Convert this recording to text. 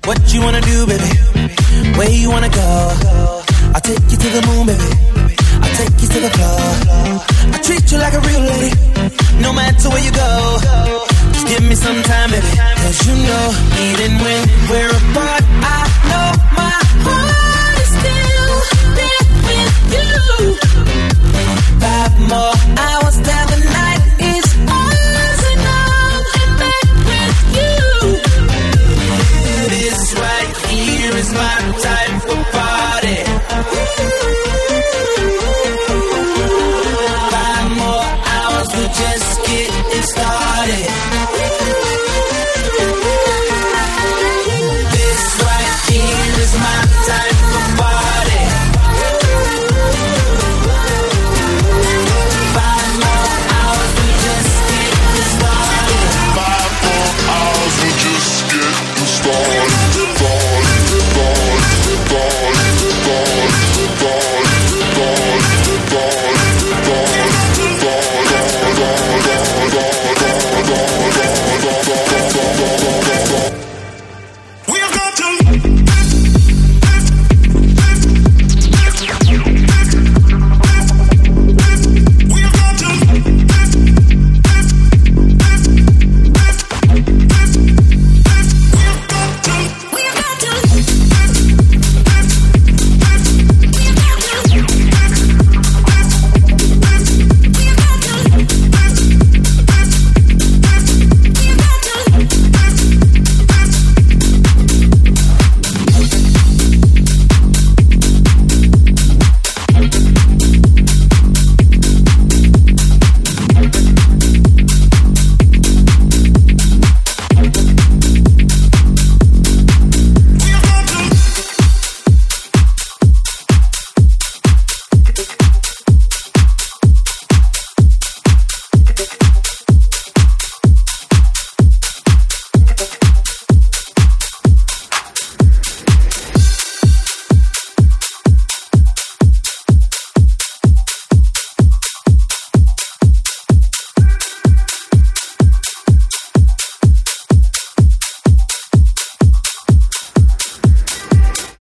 What you wanna do, baby? Where you wanna go? I'll take you to the moon, baby. I'll take you to the floor. I treat you like a real lady, no matter where you go. Just give me some time, baby. Cause you know, even when we're apart, I